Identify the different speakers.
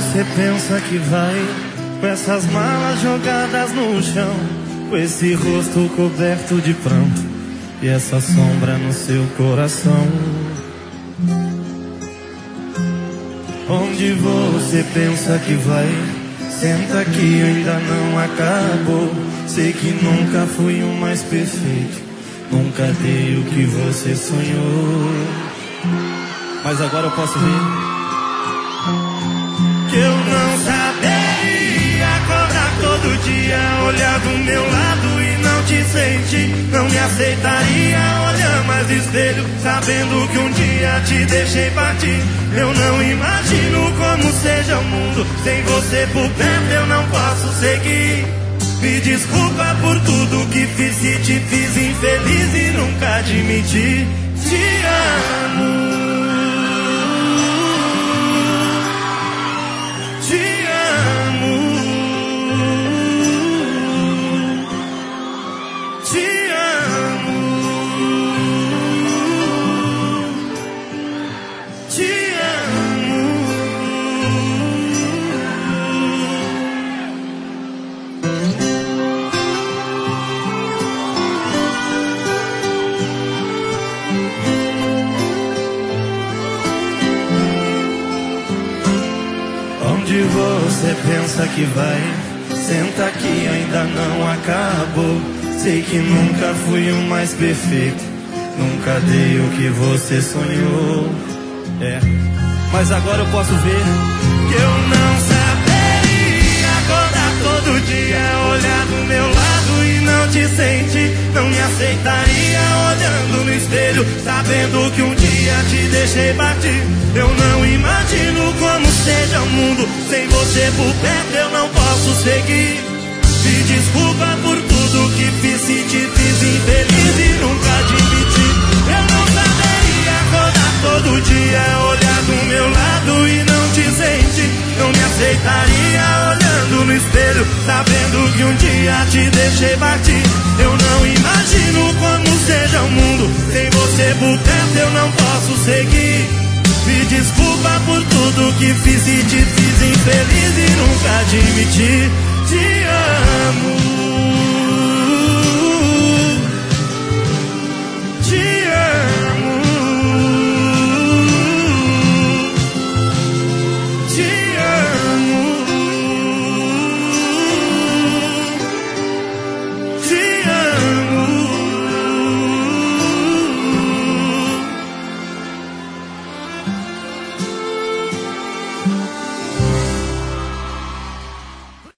Speaker 1: você pensa que vai, com essas malas jogadas no chão, com esse rosto coberto de pranto e essa sombra no seu coração? Onde você pensa que vai? Senta que ainda não acabou. Sei que nunca fui o mais perfeito, nunca dei o que você sonhou. Mas agora eu posso ver que eu não saberia acordar todo dia, olhar do meu lado e não te sentir. Não me aceitaria olhar mais no espelho, sabendo que um dia te deixei partir. Eu não imagino como seja o mundo sem você por perto, eu não posso seguir. Me desculpa por tudo que fiz, se te fiz infeliz e nunca admiti. Te amo. Onde você pensa que vai? Senta que ainda não acabou. Sei que nunca fui o mais perfeito, nunca dei o que você sonhou. Mas agora eu posso ver que eu não saberia acordar todo dia, olhar do meu lado e não te sentir. Não me aceitaria olhando no espelho, sabendo que um dia te deixei partir. Eu não imagino como seja o mundo sem você por perto, eu não posso seguir. Me desculpa por tudo que fiz, se te fiz infeliz e nunca admiti. Eu não saberia acordar todo dia, olhar do meu lado e não te sentir. Não me aceitaria olhando no espelho, sabendo que um dia te deixei partir. Eu não imagino como seja o mundo sem você por perto, eu não posso seguir. Me desculpa por tudo que fiz e te fiz infeliz e nunca admiti.